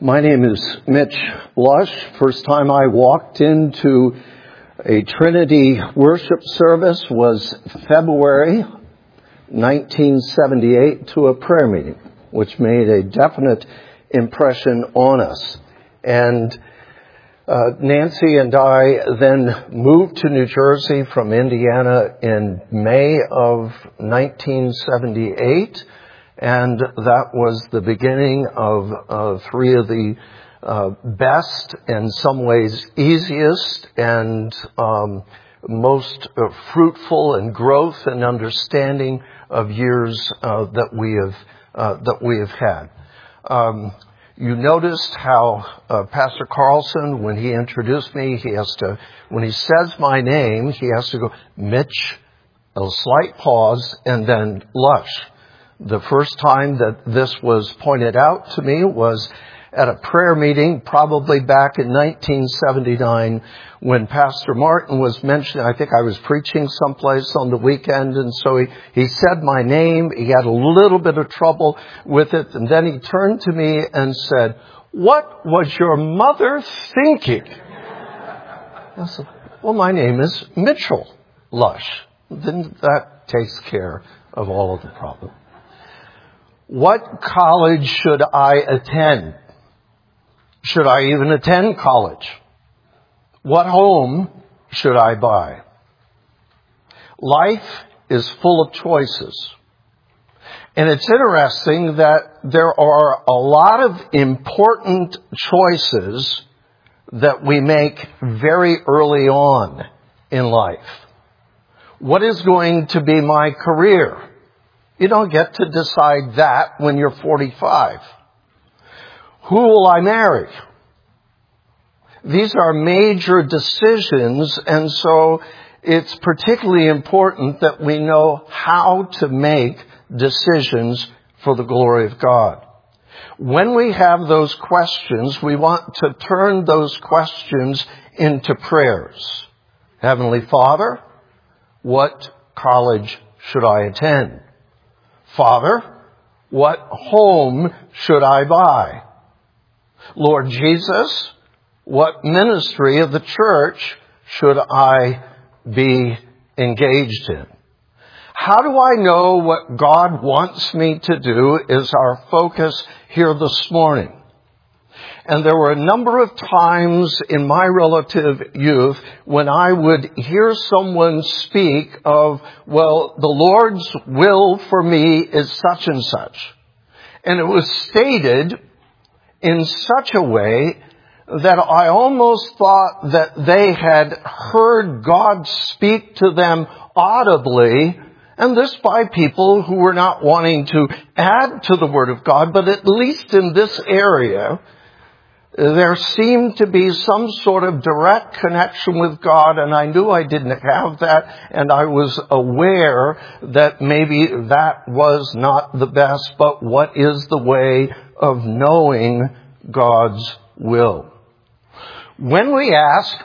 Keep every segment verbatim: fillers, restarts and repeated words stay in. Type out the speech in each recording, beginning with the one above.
My name is Mitch Lush. First time I walked into a Trinity worship service was February nineteen seventy-eight to a prayer meeting, which made a definite impression on us. And uh, Nancy and I then moved to New Jersey from Indiana in May of nineteen seventy-eight. And that was the beginning of uh, three of the uh, best, in some ways easiest, and um, most uh, fruitful and growth and understanding of years uh, that we have uh, that we have had. Um, you noticed how uh, Pastor Carlson, when he introduced me, he has to, when he says my name, he has to go Mitch, a slight pause, and then Lush. The first time that this was pointed out to me was at a prayer meeting, probably back in nineteen seventy-nine, when Pastor Martin was mentioning, I think I was preaching someplace on the weekend, and so he, he said my name. He had a little bit of trouble with it, and then he turned to me and said, "What was your mother thinking?" I said, "Well, my name is Mitchell Lush." Then that takes care of all of the problem. What college should I attend? Should I even attend college? What home should I buy? Life is full of choices. And it's interesting that there are a lot of important choices that we make very early on in life. What is going to be my career? You don't get to decide that when you're forty-five. Who will I marry? These are major decisions, and so it's particularly important that we know how to make decisions for the glory of God. When we have those questions, we want to turn those questions into prayers. Heavenly Father, what college should I attend? Father, what home should I buy? Lord Jesus, what ministry of the church should I be engaged in? How do I know what God wants me to do is our focus here this morning. And there were a number of times in my relative youth when I would hear someone speak of, well, the Lord's will for me is such and such. And it was stated in such a way that I almost thought that they had heard God speak to them audibly, and this by people who were not wanting to add to the Word of God, but at least in this area, there seemed to be some sort of direct connection with God, and I knew I didn't have that, and I was aware that maybe that was not the best, but what is the way of knowing God's will? When we ask,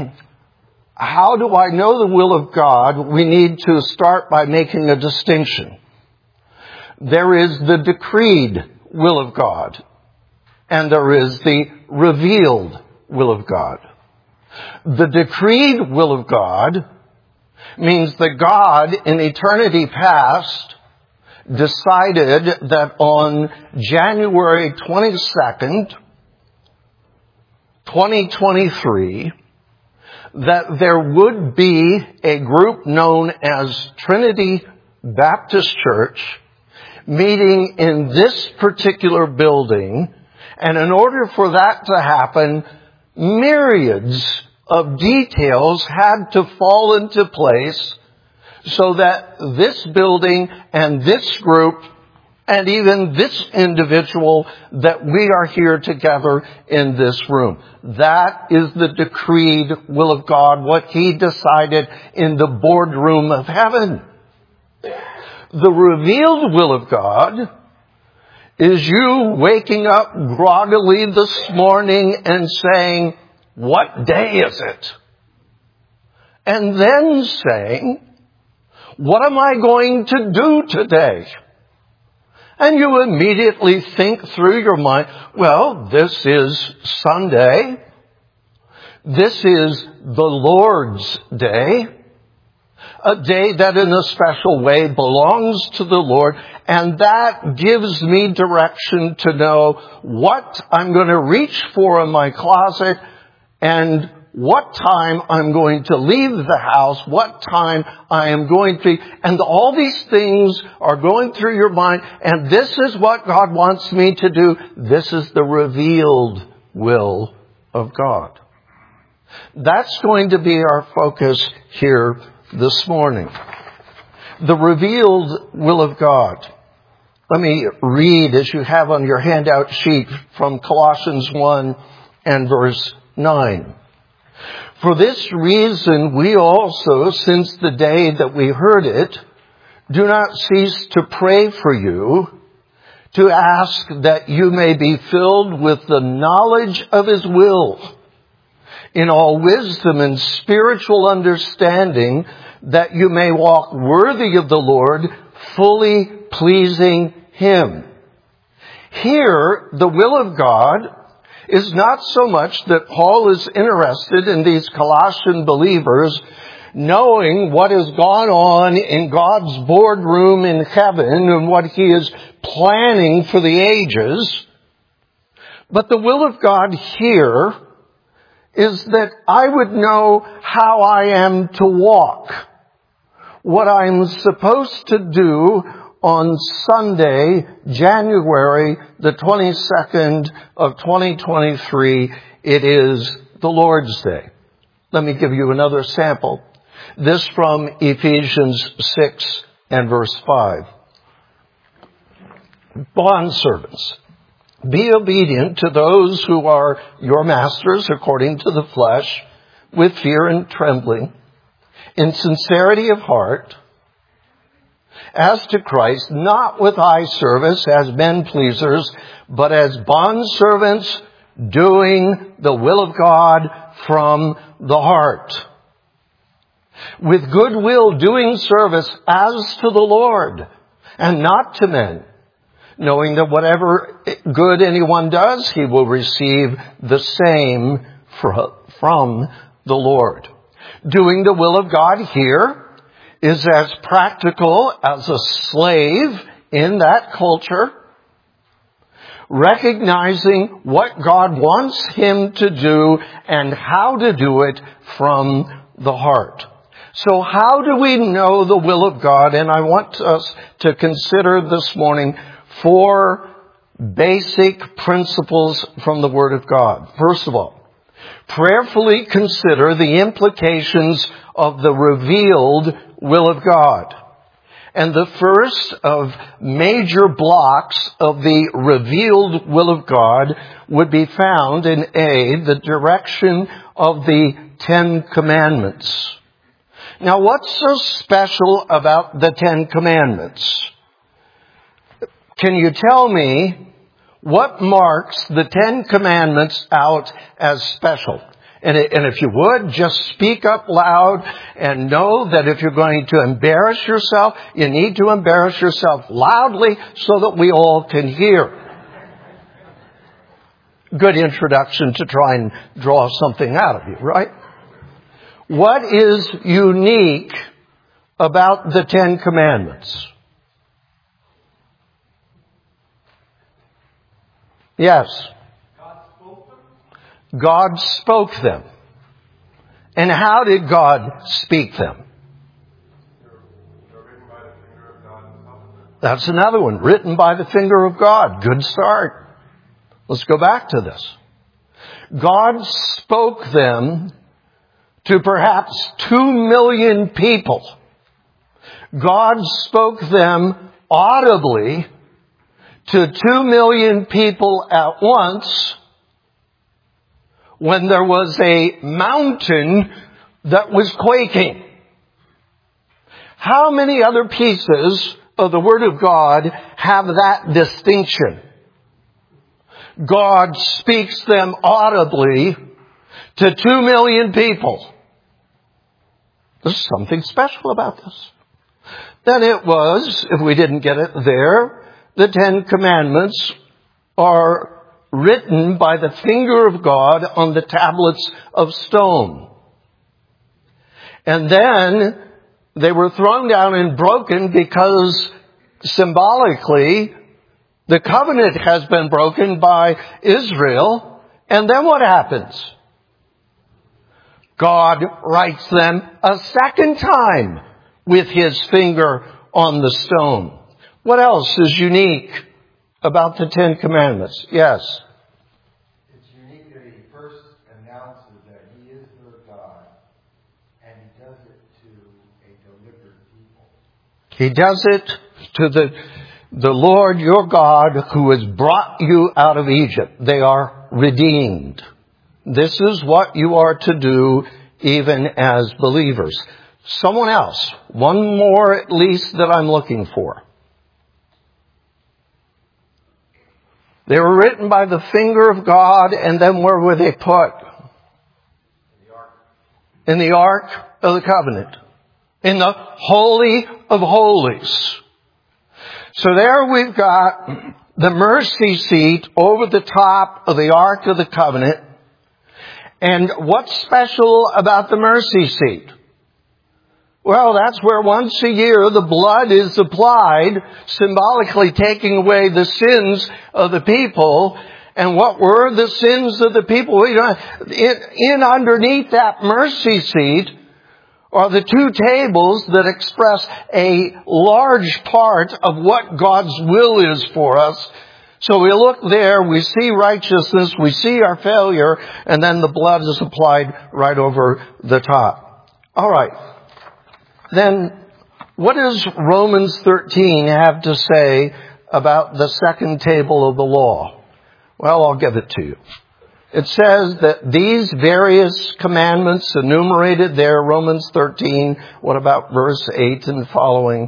how do I know the will of God, we need to start by making a distinction. There is the decreed will of God, and there is the revealed will of God. The decreed will of God means that God in eternity past decided that on January twenty-second, twenty twenty-three, that there would be a group known as Trinity Baptist Church meeting in this particular building. And in order for that to happen, myriads of details had to fall into place so that this building and this group and even this individual that we are here together in this room. That is the decreed will of God, what He decided in the boardroom of heaven. The revealed will of God is you waking up groggily this morning and saying, what day is it? And then saying, what am I going to do today? And you immediately think through your mind, well, this is Sunday. This is the Lord's Day. A day that in a special way belongs to the Lord. And that gives me direction to know what I'm going to reach for in my closet and what time I'm going to leave the house, what time I am going to, and all these things are going through your mind, and this is what God wants me to do. This is the revealed will of God. That's going to be our focus here this morning. The revealed will of God. Let me read, as you have on your handout sheet, from Colossians one and verse nine. For this reason, we also, since the day that we heard it, do not cease to pray for you, to ask that you may be filled with the knowledge of His will, in all wisdom and spiritual understanding, that you may walk worthy of the Lord, fully pleasing Him. Here, the will of God is not so much that Paul is interested in these Colossian believers knowing what has gone on in God's boardroom in heaven and what He is planning for the ages. But the will of God here is that I would know how I am to walk, what I'm supposed to do on Sunday, January the twenty-second of twenty twenty-three. It is the Lord's Day. Let me give you another sample. This from Ephesians six and verse five. Bondservants, be obedient to those who are your masters according to the flesh, with fear and trembling, in sincerity of heart, as to Christ, not with eye service as men pleasers, but as bondservants, doing the will of God from the heart. With good will, doing service as to the Lord, and not to men, knowing that whatever good anyone does, he will receive the same from the Lord. Doing the will of God here is as practical as a slave in that culture, recognizing what God wants him to do and how to do it from the heart. So how do we know the will of God? And I want us to consider this morning four basic principles from the Word of God. First of all, prayerfully consider the implications of the revealed will of God. And the first of major blocks of the revealed will of God would be found in A, the direction of the Ten Commandments. Now, what's so special about the Ten Commandments? Can you tell me what marks the Ten Commandments out as special? And if you would, just speak up loud and know that if you're going to embarrass yourself, you need to embarrass yourself loudly so that we all can hear. Good introduction to try and draw something out of you, right? What is unique about the Ten Commandments? Yes. God spoke them. God spoke them. And how did God speak them? They're written by the finger of God himself. That's another one. Written by the finger of God. Good start. Let's go back to this. God spoke them to perhaps two million people. God spoke them audibly to two million people at once when there was a mountain that was quaking. How many other pieces of the Word of God have that distinction? God speaks them audibly to two million people. There's something special about this. Then it was, if we didn't get it there, the Ten Commandments are written by the finger of God on the tablets of stone. And then they were thrown down and broken because symbolically the covenant has been broken by Israel. And then what happens? God writes them a second time with his finger on the stone. What else is unique about the Ten Commandments? Yes. It's unique that he first announces that he is their God, and he does it to a delivered people. He does it to the, the Lord your God who has brought you out of Egypt. They are redeemed. This is what you are to do even as believers. Someone else. One more at least that I'm looking for. They were written by the finger of God, and then where were they put? In the ark. In the Ark of the Covenant. In the Holy of Holies. So there we've got the mercy seat over the top of the Ark of the Covenant. And what's special about the mercy seat? Well, that's where once a year the blood is applied, symbolically taking away the sins of the people. And what were the sins of the people? In, in underneath that mercy seat are the two tables that express a large part of what God's will is for us. So we look there, we see righteousness, we see our failure, and then the blood is applied right over the top. All right. Then what does Romans thirteen have to say about the second table of the law? Well, I'll give it to you. It says that these various commandments enumerated there, Romans thirteen, what about verse eight and following,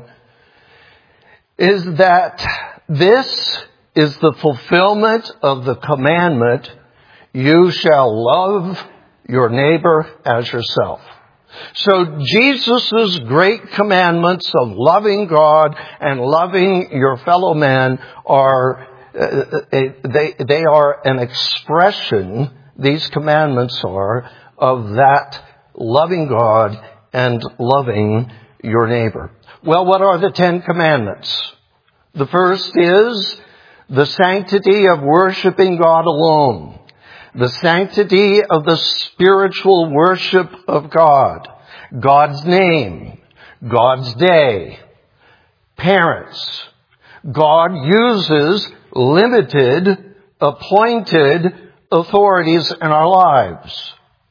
is that this is the fulfillment of the commandment, you shall love your neighbor as yourself. So Jesus' great commandments of loving God and loving your fellow man are, uh, they, they are an expression, these commandments are, of that loving God and loving your neighbor. Well, what are the Ten Commandments? The first is the sanctity of worshiping God alone. The sanctity of the spiritual worship of God. God's name. God's day. Parents. God uses limited, appointed authorities in our lives.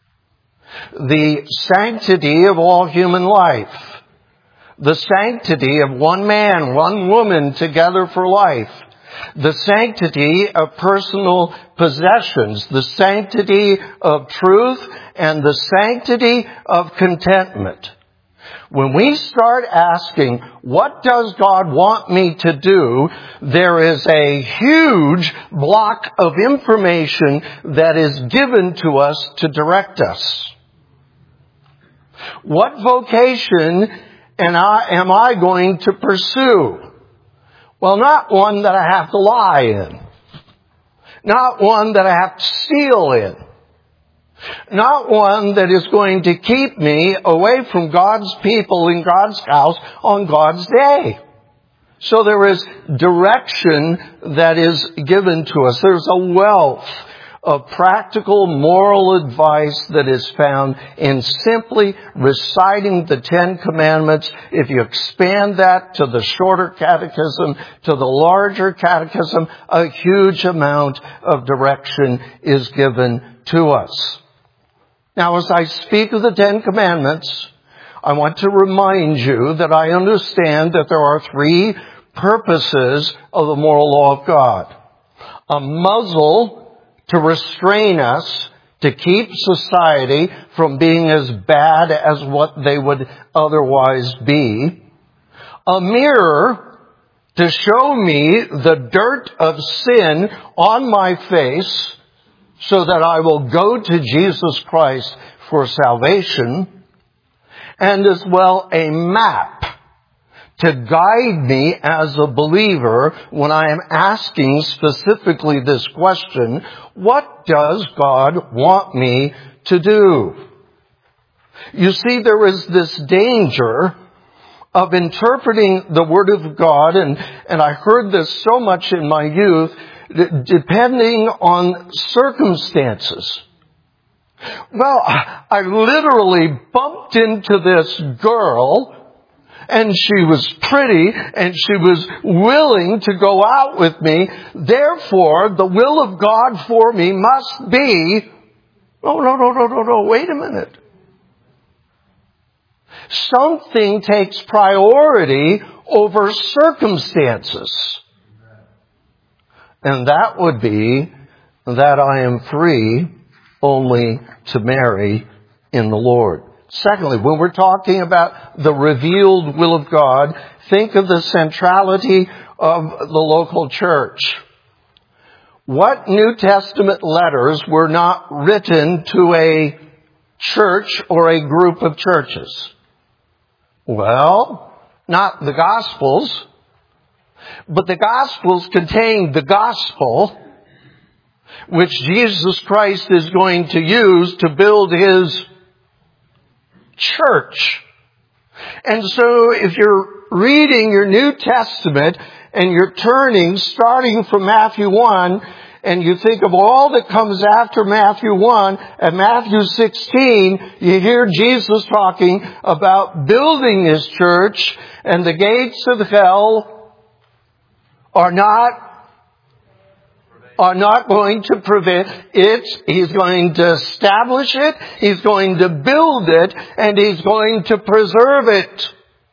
The sanctity of all human life. The sanctity of one man, one woman together for life. The sanctity of personal possessions, the sanctity of truth, and the sanctity of contentment. When we start asking, what does God want me to do? There is a huge block of information that is given to us to direct us. What vocation am I, am I going to pursue? Well, not one that I have to lie in. Not one that I have to steal in. Not one that is going to keep me away from God's people in God's house on God's day. So there is direction that is given to us. There's a wealth of practical moral advice that is found in simply reciting the Ten Commandments. If you expand that to the shorter catechism, to the larger catechism, a huge amount of direction is given to us. Now, as I speak of the Ten Commandments, I want to remind you that I understand that there are three purposes of the moral law of God. A muzzle to restrain us, to keep society from being as bad as what they would otherwise be. A mirror to show me the dirt of sin on my face so that I will go to Jesus Christ for salvation. And as well a map to guide me as a believer when I am asking specifically this question, what does God want me to do? You see, there is this danger of interpreting the Word of God, and, and I heard this so much in my youth, depending on circumstances. Well, I literally bumped into this girl, and she was pretty, and she was willing to go out with me. Therefore, the will of God for me must be, oh, no, no, no, no, no, wait a minute. Something takes priority over circumstances. And that would be that I am free only to marry in the Lord. Secondly, when we're talking about the revealed will of God, think of the centrality of the local church. What New Testament letters were not written to a church or a group of churches? Well, not the Gospels, but the Gospels contain the gospel which Jesus Christ is going to use to build His church. And so if you're reading your New Testament and you're turning, starting from Matthew one, and you think of all that comes after Matthew one, at Matthew sixteen, you hear Jesus talking about building His church, and the gates of hell are not, are not going to prevent it. He's going to establish it, He's going to build it, and He's going to preserve it.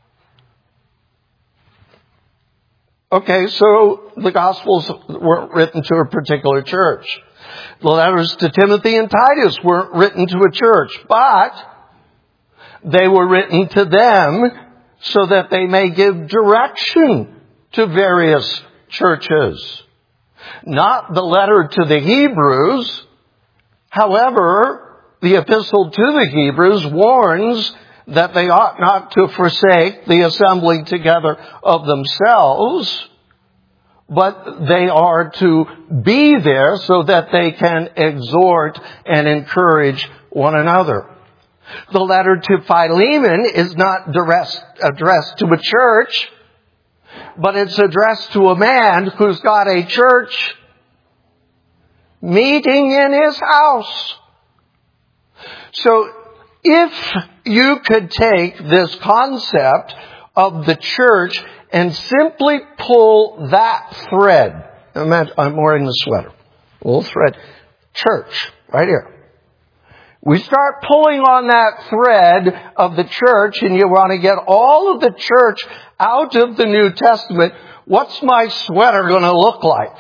Okay, so the Gospels weren't written to a particular church. The letters to Timothy and Titus weren't written to a church, but they were written to them so that they may give direction to various churches. Not the letter to the Hebrews. However, the epistle to the Hebrews warns that they ought not to forsake the assembling together of themselves, but they are to be there so that they can exhort and encourage one another. The letter to Philemon is not addressed, addressed to a church, but it's addressed to a man who's got a church meeting in his house. So, if you could take this concept of the church and simply pull that thread, imagine, I'm wearing the sweater, a little thread, church, right here. We start pulling on that thread of the church, and you want to get all of the church out of the New Testament. What's my sweater going to look like?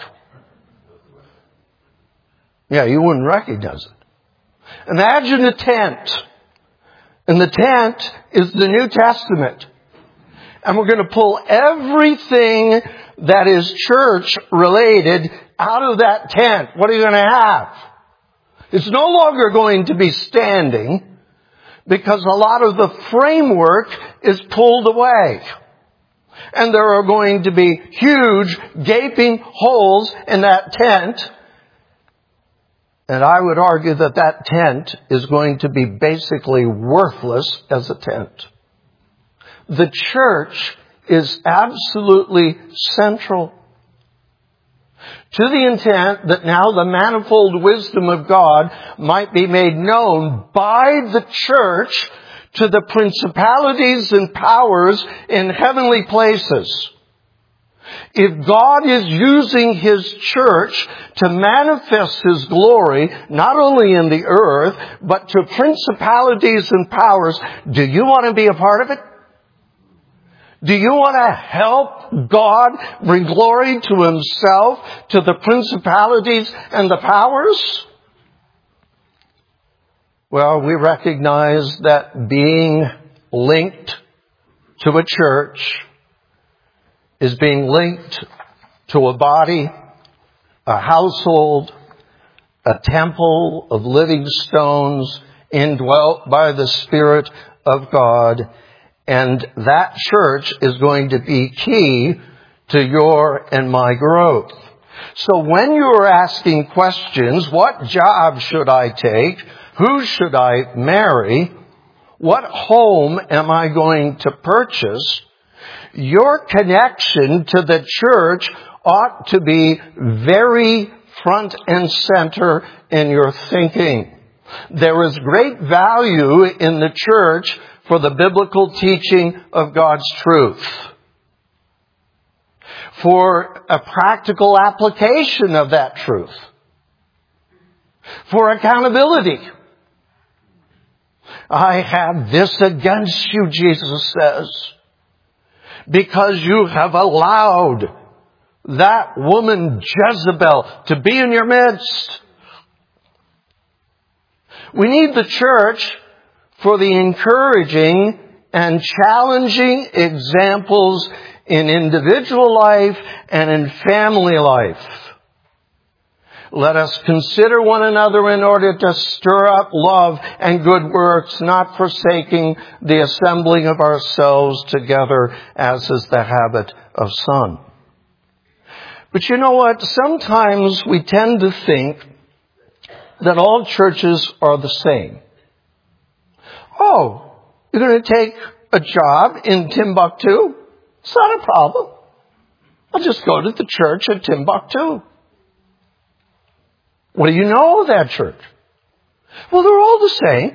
Yeah, you wouldn't recognize it. Imagine a tent. And the tent is the New Testament. And we're going to pull everything that is church related out of that tent. What are you going to have? It's no longer going to be standing because a lot of the framework is pulled away. And there are going to be huge gaping holes in that tent. And I would argue that that tent is going to be basically worthless as a tent. The church is absolutely central to the intent that now the manifold wisdom of God might be made known by the church to the principalities and powers in heavenly places. If God is using His church to manifest His glory, not only in the earth, but to principalities and powers, do you want to be a part of it? Do you want to help God bring glory to Himself, to the principalities and the powers? Well, we recognize that being linked to a church is being linked to a body, a household, a temple of living stones indwelt by the Spirit of God. And that church is going to be key to your and my growth. So when you're asking questions, what job should I take? Who should I marry? What home am I going to purchase? Your connection to the church ought to be very front and center in your thinking. There is great value in the church for the biblical teaching of God's truth, for a practical application of that truth, for accountability. I have this against you, Jesus says, because you have allowed that woman Jezebel to be in your midst. We need the church for the encouraging and challenging examples in individual life and in family life. Let us consider one another in order to stir up love and good works, not forsaking the assembling of ourselves together, as is the habit of some. But you know what? Sometimes we tend to think that all churches are the same. Oh, you're going to take a job in Timbuktu? It's not a problem. I'll just go to the church at Timbuktu. What do you know of that church? Well, they're all the same.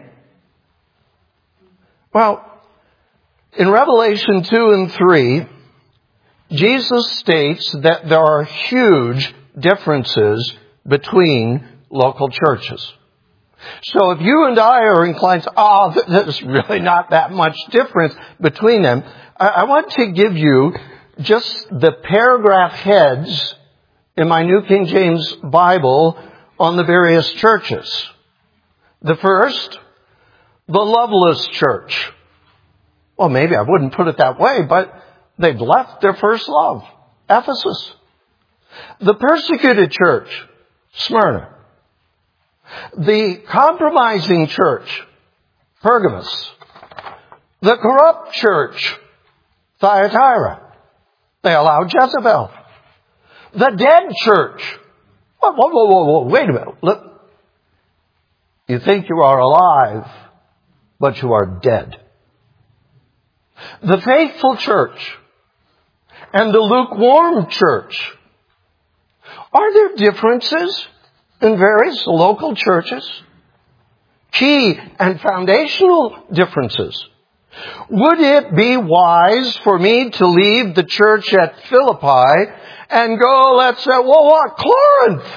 Well, in Revelation two and three, Jesus states that there are huge differences between local churches. So if you and I are inclined to, oh, there's really not that much difference between them, I want to give you just the paragraph heads in my New King James Bible on the various churches. The first, the loveless church. Well, maybe I wouldn't put it that way, but they've left their first love, Ephesus. The persecuted church, Smyrna. The compromising church, Pergamos. The corrupt church, Thyatira. They allowed Jezebel. The dead church. Whoa, whoa, whoa, whoa, whoa. Wait a minute. Look. You think you are alive, but you are dead. The faithful church and the lukewarm church. Are there differences in various local churches? Key and foundational differences. Would it be wise for me to leave the church at Philippi and go, let's say, well, what, Corinth?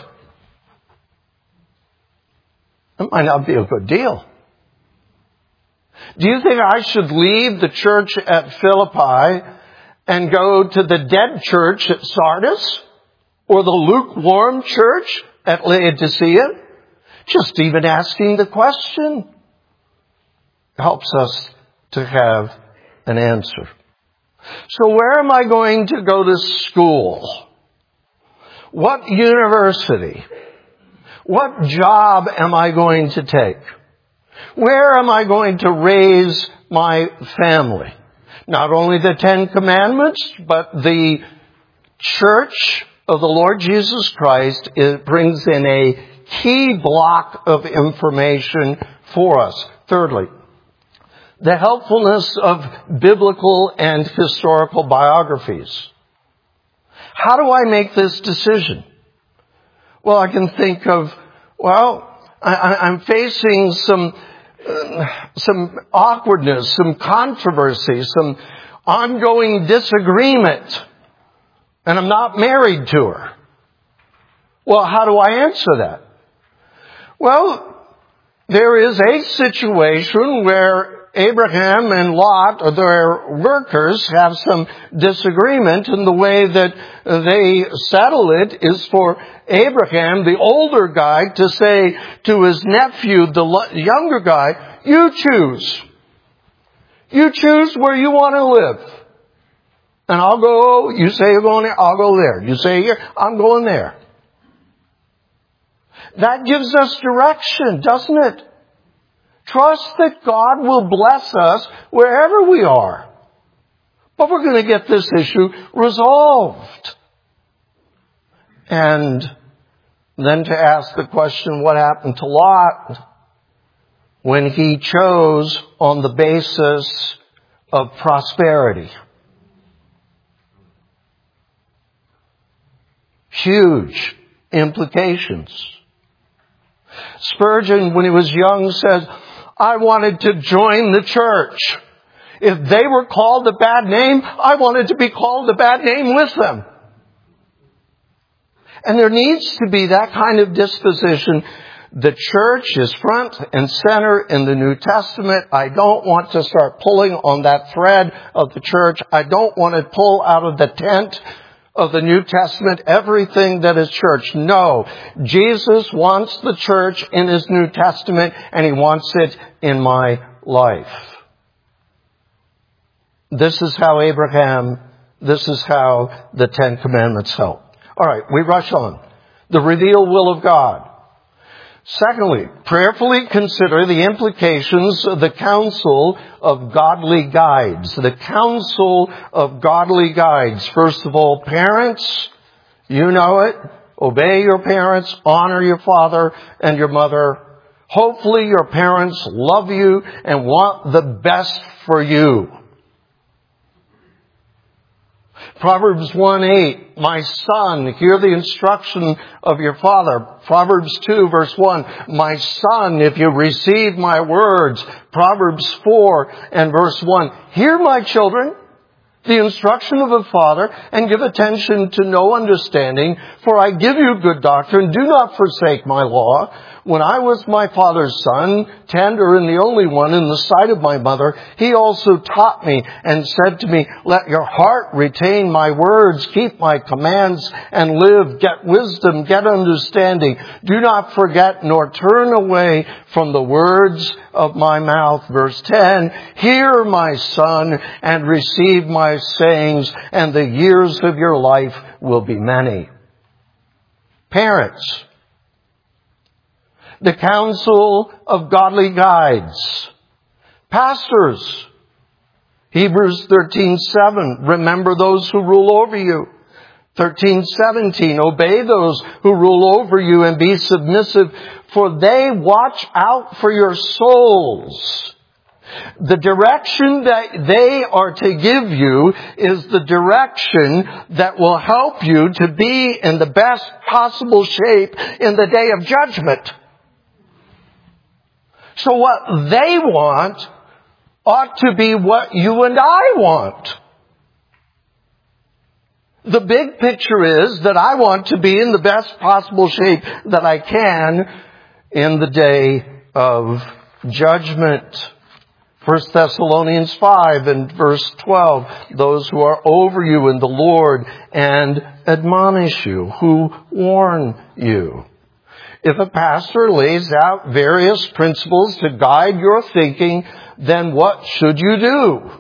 That might not be a good deal. Do you think I should leave the church at Philippi and go to the dead church at Sardis? Or the lukewarm church at Laodicea? Just even asking the question helps us to have an answer. So where am I going to go to school? What university? What job am I going to take? Where am I going to raise my family? Not only the Ten Commandments, but the church of the Lord Jesus Christ, it brings in a key block of information for us. Thirdly, the helpfulness of biblical and historical biographies. How do I make this decision? Well, I can think of, well, I, I'm facing some uh, some awkwardness, some controversy, some ongoing disagreement, and I'm not married to her. Well, how do I answer that? Well, there is a situation where Abraham and Lot, or their workers, have some disagreement, and the way that they settle it is for Abraham, the older guy, to say to his nephew, the younger guy, you choose. You choose where you want to live. And I'll go, you say you're going there, I'll go there. You say here, I'm going there. That gives us direction, doesn't it? Trust that God will bless us wherever we are. But we're going to get this issue resolved. And then to ask the question, what happened to Lot when he chose on the basis of prosperity? Huge implications. Spurgeon, when he was young, said, I wanted to join the church. If they were called a bad name, I wanted to be called a bad name with them. And there needs to be that kind of disposition. The church is front and center in the New Testament. I don't want to start pulling on that thread of the church. I don't want to pull out of the tent of the New Testament everything that is church. No. Jesus wants the church in His New Testament, and He wants it in my life. This is how Abraham, this is how the Ten Commandments help. All right, we rush on. The revealed will of God. Secondly, prayerfully consider the implications of the counsel of godly guides. The counsel of godly guides. First of all, parents, you know it. Obey your parents, honor your father and your mother. Hopefully your parents love you and want the best for you. Proverbs one eight, my son, hear the instruction of your father. Proverbs two verse one, my son, if you receive my words. Proverbs four and verse one, hear my children, the instruction of a father, and give attention to no understanding, for I give you good doctrine. Do not forsake my law. When I was my father's son, tender and the only one in the sight of my mother, he also taught me and said to me, let your heart retain my words, keep my commands and live. Get wisdom, get understanding. Do not forget nor turn away from the words of my mouth. Verse ten, hear my son and receive my sayings, and the years of your life will be many. Parents, the counsel of godly guides. Pastors, Hebrews thirteen seven, remember those who rule over you. thirteen seventeen, obey those who rule over you and be submissive, for they watch out for your souls. The direction that they are to give you is the direction that will help you to be in the best possible shape in the day of judgment. So what they want ought to be what you and I want. The big picture is that I want to be in the best possible shape that I can in the day of judgment. First Thessalonians five and verse twelve, those who are over you in the Lord and admonish you, who warn you. If a pastor lays out various principles to guide your thinking, then what should you do?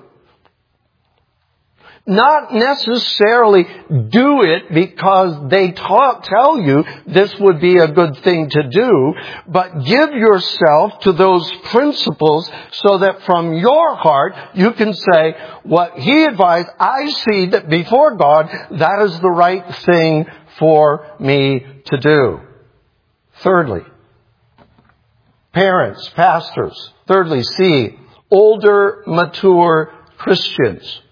Not necessarily do it because they ta- tell you this would be a good thing to do, but give yourself to those principles so that from your heart you can say, what he advised, I see that before God, that is the right thing for me to do. Thirdly, parents, pastors. Thirdly, C, older, mature Christians.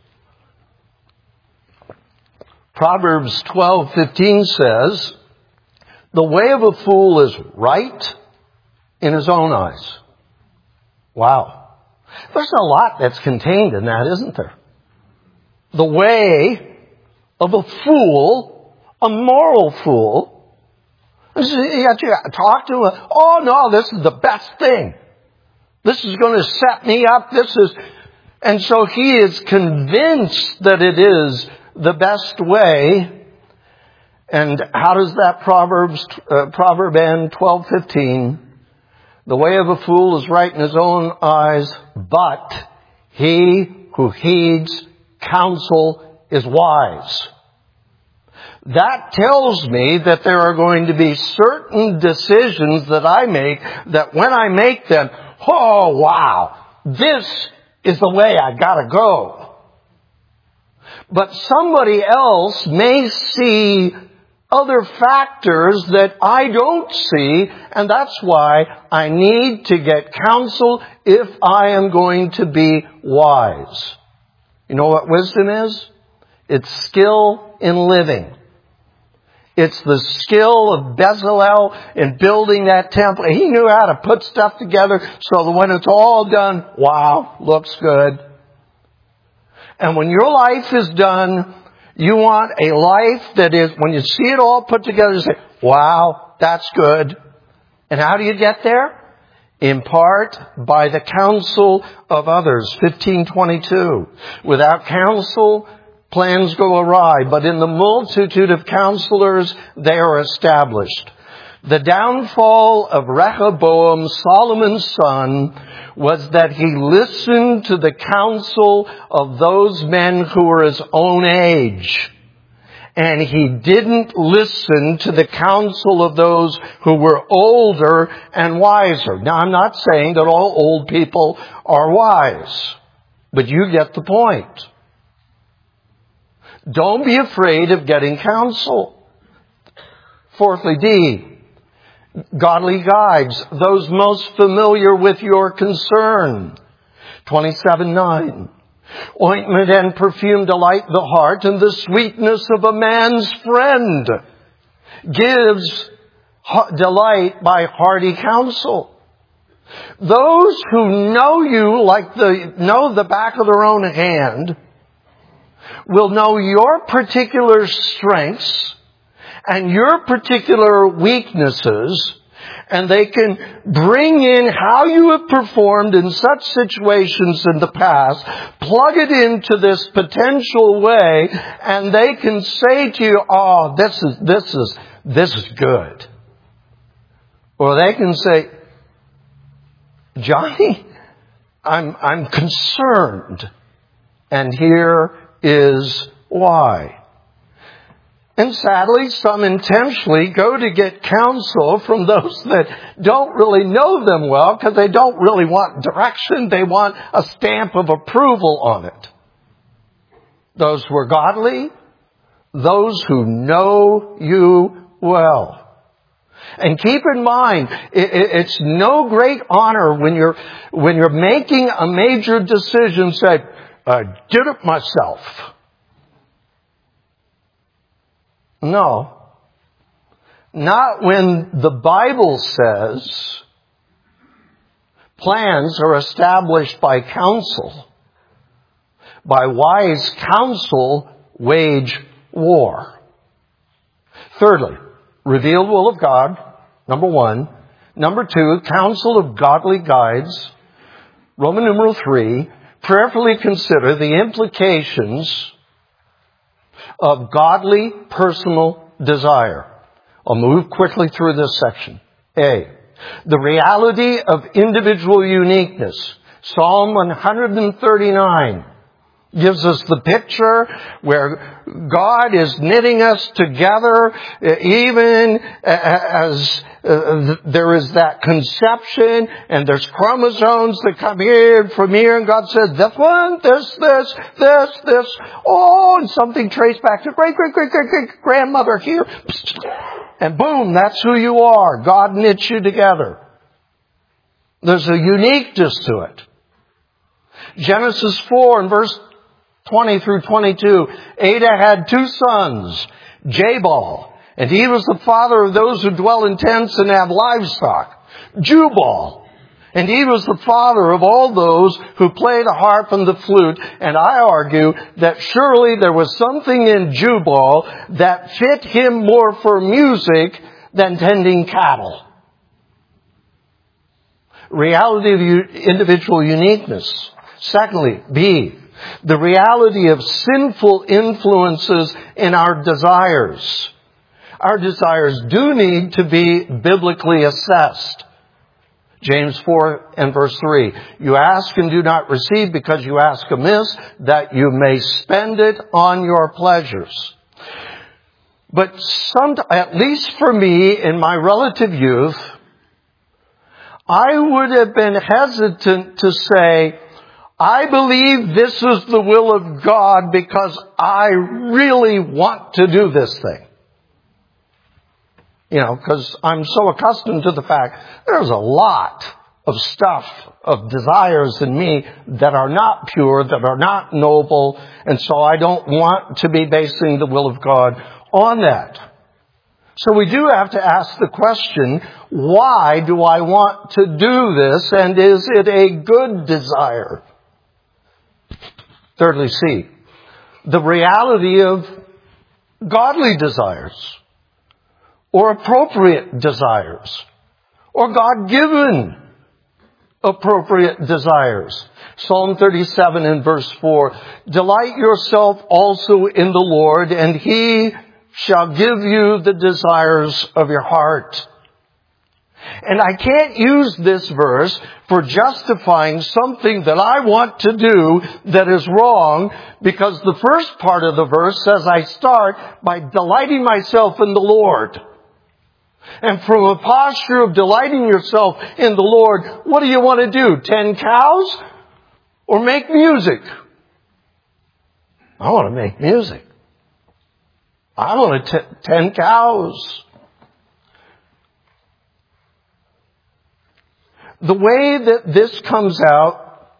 Proverbs twelve fifteen says, the way of a fool is right in his own eyes. Wow. There's a lot that's contained in that, isn't there? The way of a fool, a moral fool, you have to talk to him. Oh no, this is the best thing. This is going to set me up. This is, and so he is convinced that it is the best way. And how does that Proverbs uh, proverb end? twelve fifteen. The way of a fool is right in his own eyes, but he who heeds counsel is wise. That tells me that there are going to be certain decisions that I make that when I make them, oh, wow, this is the way I gotta go. But somebody else may see other factors that I don't see, and that's why I need to get counsel if I am going to be wise. You know what wisdom is? It's skill in living. It's the skill of Bezalel in building that temple. He knew how to put stuff together so that when it's all done, wow, looks good. And when your life is done, you want a life that is, when you see it all put together, you say, wow, that's good. And how do you get there? In part, by the counsel of others. fifteen twenty-two. Without counsel, plans go awry, but in the multitude of counselors, they are established. The downfall of Rehoboam, Solomon's son, was that he listened to the counsel of those men who were his own age. And he didn't listen to the counsel of those who were older and wiser. Now, I'm not saying that all old people are wise, but you get the point. Don't be afraid of getting counsel. Fourthly, D, godly guides, those most familiar with your concern. twenty-seven nine. Ointment and perfume delight the heart, and the sweetness of a man's friend gives delight by hearty counsel. Those who know you like the know the back of their own hand will know your particular strengths and your particular weaknesses, and they can bring in how you have performed in such situations in the past, plug it into this potential way, and they can say to you, oh, this is, this is, this is good. Or they can say, Johnny, I'm, I'm concerned. And here is why. And sadly, some intentionally go to get counsel from those that don't really know them well because they don't really want direction. They want a stamp of approval on it. Those who are godly, those who know you well. And keep in mind, it's no great honor when you're, when you're making a major decision, say, I did it myself. No. Not when the Bible says plans are established by counsel. By wise counsel, wage war. Thirdly, revealed will of God, number one. Number two, counsel of godly guides. Roman numeral three, prayerfully consider the implications of godly personal desire. I'll move quickly through this section. A, the reality of individual uniqueness. Psalm one thirty-nine gives us the picture where God is knitting us together, even as uh, there is that conception, and there's chromosomes that come here from here, and God says, this one, this, this, this, this, oh, and something traced back to great, great, great, great, great grandmother here, and boom, that's who you are. God knits you together. There's a uniqueness to it. Genesis four and verse twenty through twenty-two, Ada had two sons, Jabal, and he was the father of those who dwell in tents and have livestock. Jubal, and he was the father of all those who play the harp and the flute. And I argue that surely there was something in Jubal that fit him more for music than tending cattle. Reality of individual uniqueness. Secondly, B, the reality of sinful influences in our desires. Our desires do need to be biblically assessed. James four and verse three. You ask and do not receive because you ask amiss, that you may spend it on your pleasures. But some, at least for me in my relative youth, I would have been hesitant to say, I believe this is the will of God because I really want to do this thing. You know, because I'm so accustomed to the fact there's a lot of stuff, of desires in me that are not pure, that are not noble, and so I don't want to be basing the will of God on that. So we do have to ask the question, why do I want to do this, and is it a good desire? Thirdly, C, the reality of godly desires, or appropriate desires, or God-given appropriate desires. Psalm thirty-seven and verse four, delight yourself also in the Lord, and He shall give you the desires of your heart. And I can't use this verse for justifying something that I want to do that is wrong, because the first part of the verse says I start by delighting myself in the Lord. And from a posture of delighting yourself in the Lord, what do you want to do? Tend cows or make music? I want to make music. I want to t- tend cows. The way that this comes out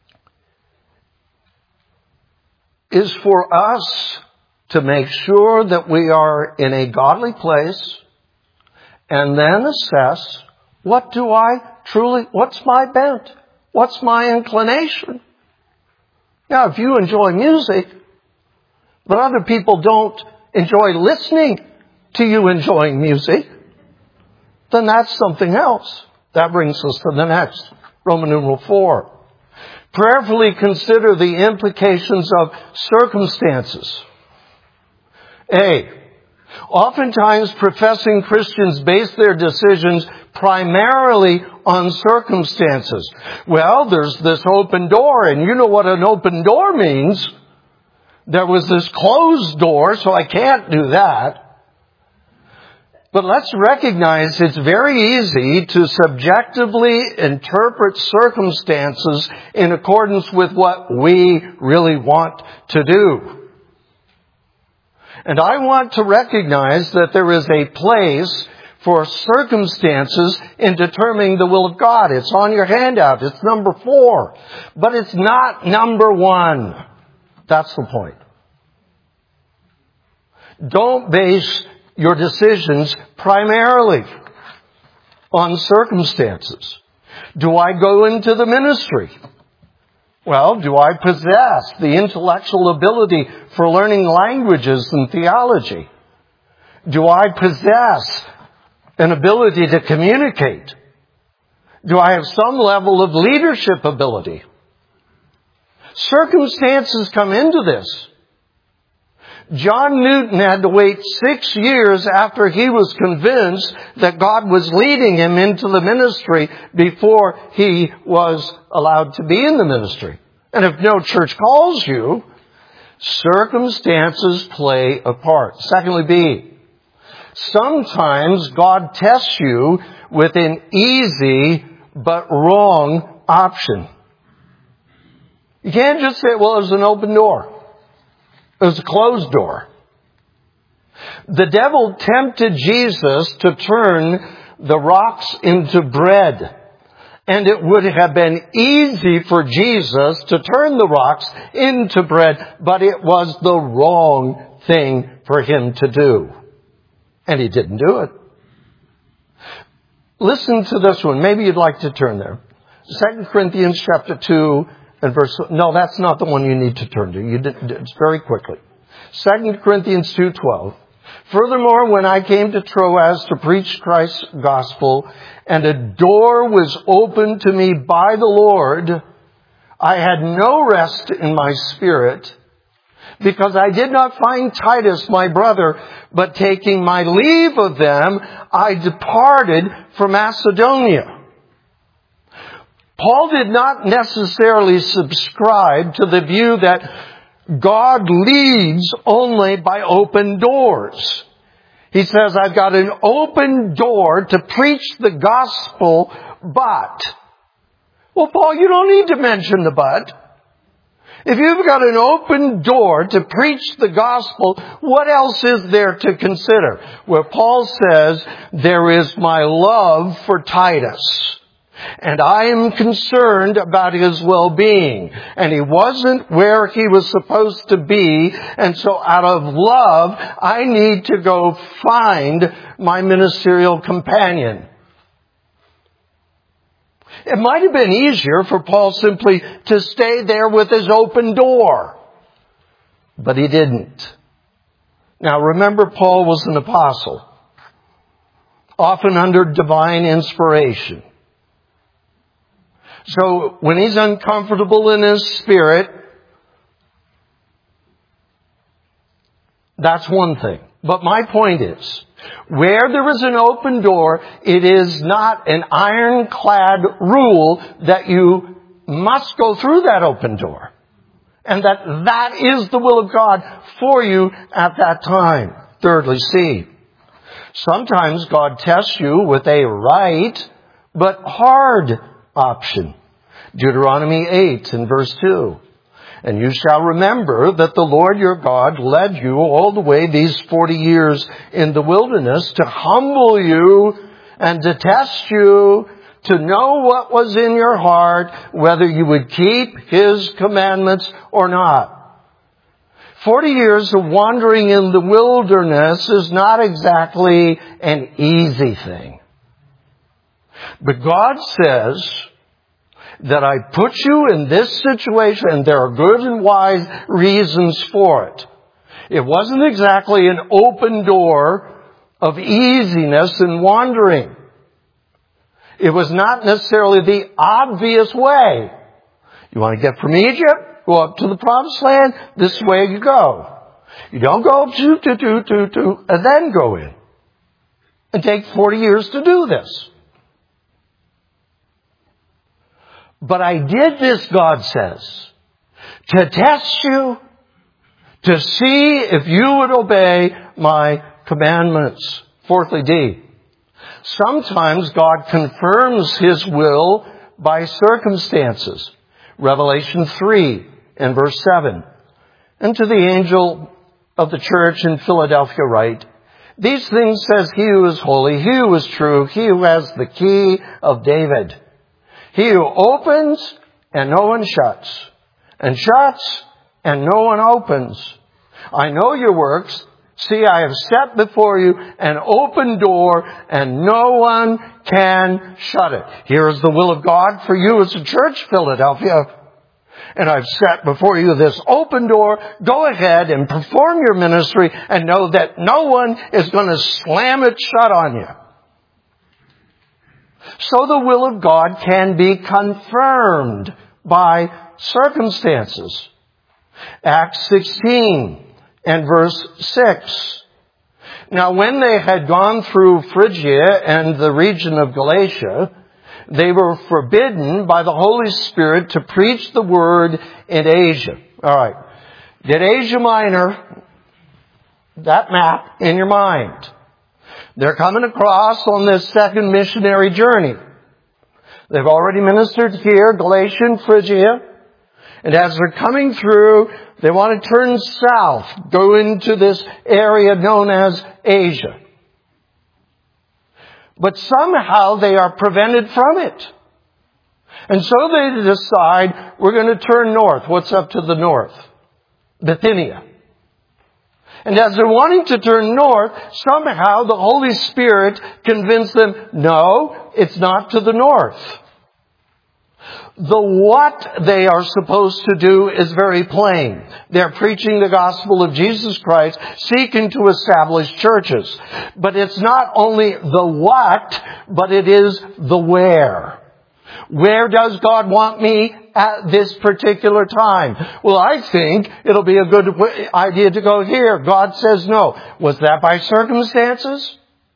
is for us to make sure that we are in a godly place, and then assess, what do I truly, what's my bent? What's my inclination? Now, if you enjoy music, but other people don't enjoy listening to you enjoying music, then that's something else. That brings us to the next, Roman numeral four. Prayerfully consider the implications of circumstances. A, oftentimes professing Christians base their decisions primarily on circumstances. Well, there's this open door, and you know what an open door means. There was this closed door, so I can't do that. But let's recognize it's very easy to subjectively interpret circumstances in accordance with what we really want to do. And I want to recognize that there is a place for circumstances in determining the will of God. It's on your handout. It's number four. But it's not number one. That's the point. Don't base your decisions primarily on circumstances. Do I go into the ministry? Well, do I possess the intellectual ability for learning languages and theology? Do I possess an ability to communicate? Do I have some level of leadership ability? Circumstances come into this. John Newton had to wait six years after he was convinced that God was leading him into the ministry before he was allowed to be in the ministry. And if no church calls you, circumstances play a part. Secondly, B, sometimes God tests you with an easy but wrong option. You can't just say, well, it was an open door. It was a closed door. The devil tempted Jesus to turn the rocks into bread. And it would have been easy for Jesus to turn the rocks into bread, but it was the wrong thing for him to do. And he didn't do it. Listen to this one. Maybe you'd like to turn there. Second Corinthians chapter two and verse... No, that's not the one you need to turn to. You did, it's very quickly. Second Corinthians two twelve. Furthermore, when I came to Troas to preach Christ's gospel, and a door was opened to me by the Lord, I had no rest in my spirit, because I did not find Titus my brother, but taking my leave of them, I departed for Macedonia. Paul did not necessarily subscribe to the view that God leads only by open doors. He says, I've got an open door to preach the gospel but. Well, Paul, you don't need to mention the but. If you've got an open door to preach the gospel, what else is there to consider? Where Paul says, there is my love for Titus, and I am concerned about his well-being. And he wasn't where he was supposed to be, and so out of love, I need to go find my ministerial companion. It might have been easier for Paul simply to stay there with his open door. But he didn't. Now remember, Paul was an apostle, often under divine inspiration. So when he's uncomfortable in his spirit, that's one thing. But my point is, where there is an open door, it is not an ironclad rule that you must go through that open door. And that that is the will of God for you at that time. Thirdly, C. Sometimes God tests you with a right but hard option. Deuteronomy eight and verse two. And you shall remember that the Lord your God led you all the way these forty years in the wilderness to humble you and to test you, to know what was in your heart, whether you would keep His commandments or not. Forty years of wandering in the wilderness is not exactly an easy thing. But God says that I put you in this situation, and there are good and wise reasons for it. It wasn't exactly an open door of easiness and wandering. It was not necessarily the obvious way. You want to get from Egypt, go up to the promised land, this way you go. You don't go to, to, to, to, to, and then go in. And take forty years to do this. But I did this, God says, to test you, to see if you would obey my commandments. Fourthly, D. Sometimes God confirms His will by circumstances. Revelation three and verse seven. And to the angel of the church in Philadelphia write, these things says He who is holy, He who is true, He who has the key of David. He who opens and no one shuts, and shuts and no one opens. I know your works. See, I have set before you an open door, and no one can shut it. Here is the will of God for you as a church, Philadelphia. And I've set before you this open door. Go ahead and perform your ministry and know that no one is going to slam it shut on you. So the will of God can be confirmed by circumstances. Acts sixteen and verse six. Now when they had gone through Phrygia and the region of Galatia, they were forbidden by the Holy Spirit to preach the word in Asia. All right. Get Asia Minor, that map, in your mind. They're coming across on this second missionary journey. They've already ministered here, Galatia and Phrygia. And as they're coming through, they want to turn south, go into this area known as Asia. But somehow they are prevented from it. And so they decide, we're going to turn north. What's up to the north? Bithynia. And as they're wanting to turn north, somehow the Holy Spirit convinced them, no, it's not to the north. The what they are supposed to do is very plain. They're preaching the gospel of Jesus Christ, seeking to establish churches. But it's not only the what, but it is the where. Where does God want me at this particular time? Well, I think it'll be a good idea to go here. God says no. Was that by circumstances?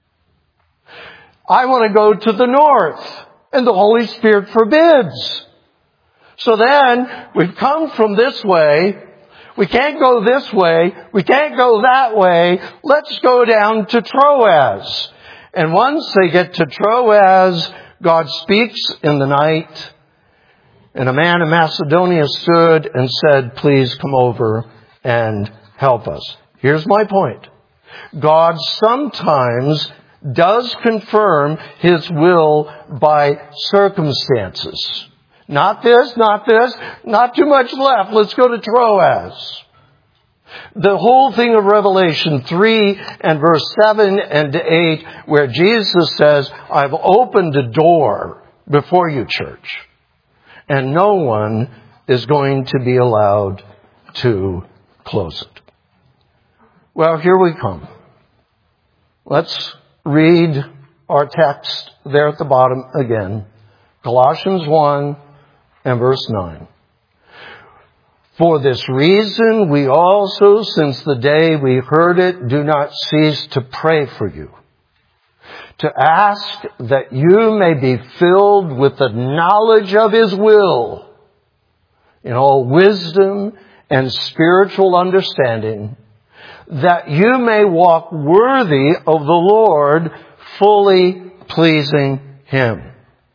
I want to go to the north, and the Holy Spirit forbids. So then, we've come from this way. We can't go this way. We can't go that way. Let's go down to Troas. And once they get to Troas, God speaks in the night, and a man in Macedonia stood and said, please come over and help us. Here's my point. God sometimes does confirm His will by circumstances. Not this, not this, not too much left. Let's go to Troas. The whole thing of Revelation three and verse seven and eight, where Jesus says, I've opened a door before you, church, and no one is going to be allowed to close it. Well, here we come. Let's read our text there at the bottom again. Colossians one and verse nine. For this reason, we also, since the day we heard it, do not cease to pray for you, to ask that you may be filled with the knowledge of His will in all wisdom and spiritual understanding, that you may walk worthy of the Lord, fully pleasing Him.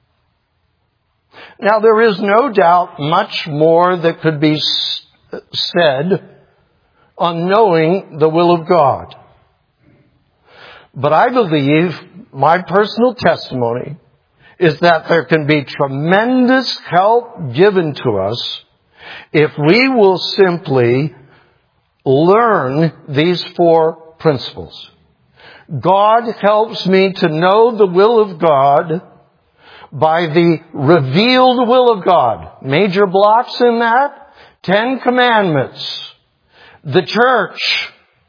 Now, there is no doubt much more that could be said on knowing the will of God. But I believe my personal testimony is that there can be tremendous help given to us if we will simply learn these four principles. God helps me to know the will of God by the revealed will of God. Major blocks in that, Ten Commandments, the church.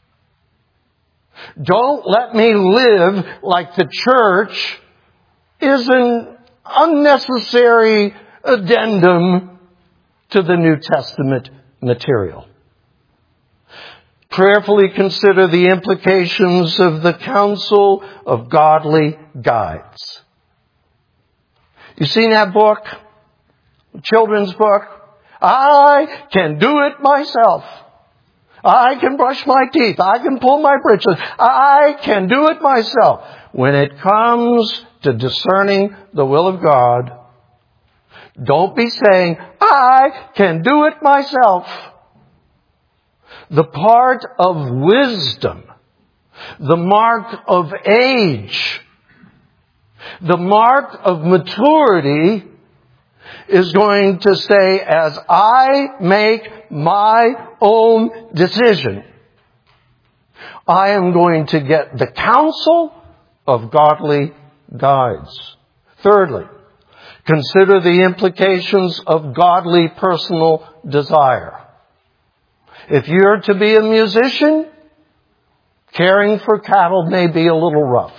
Don't let me live like the church is an unnecessary addendum to the New Testament material. Prayerfully consider the implications of the counsel of godly guides. You seen that book? Children's book? I can do it myself. I can brush my teeth. I can pull my britches. I can do it myself. When it comes to discerning the will of God, don't be saying, I can do it myself. The part of wisdom, the mark of age, the mark of maturity is going to say, as I make my own decision, I am going to get the counsel of godly guides. Thirdly, consider the implications of godly personal desire. If you're to be a musician, caring for cattle may be a little rough.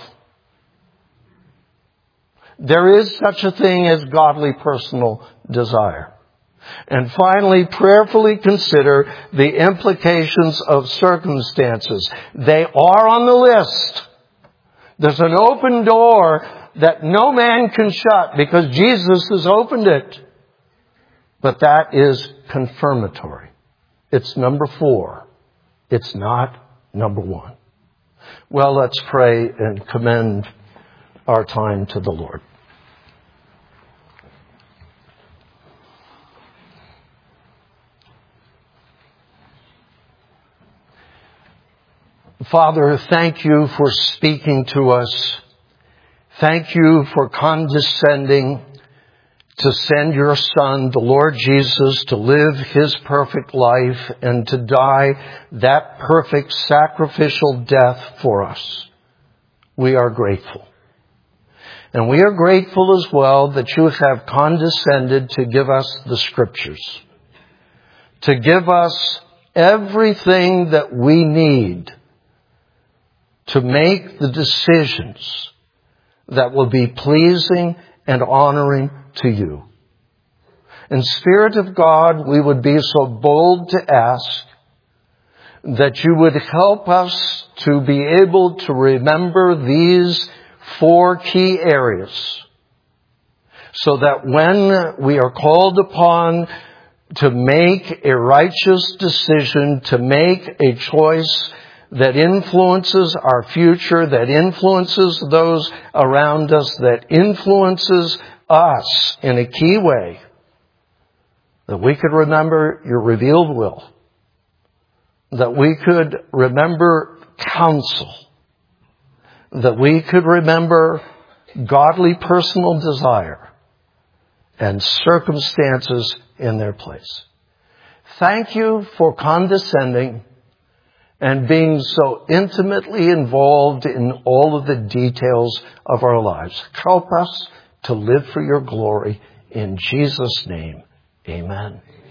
There is such a thing as godly personal desire. And finally, prayerfully consider the implications of circumstances. They are on the list. There's an open door that no man can shut because Jesus has opened it. But that is confirmatory. It's number four. It's not number one. Well, let's pray and commend our time to the Lord. Father, thank you for speaking to us. Thank you for condescending to send your Son, the Lord Jesus, to live His perfect life and to die that perfect sacrificial death for us. We are grateful. And we are grateful as well that you have condescended to give us the Scriptures, to give us everything that we need to make the decisions that will be pleasing and honoring to you. And Spirit of God, we would be so bold to ask that you would help us to be able to remember these four key areas, so that when we are called upon to make a righteous decision, to make a choice that influences our future, that influences those around us, that influences us in a key way, that we could remember your revealed will, that we could remember counsel, that we could remember godly personal desire and circumstances in their place. Thank you for condescending and being so intimately involved in all of the details of our lives. Help us to live for your glory. In Jesus' name, amen.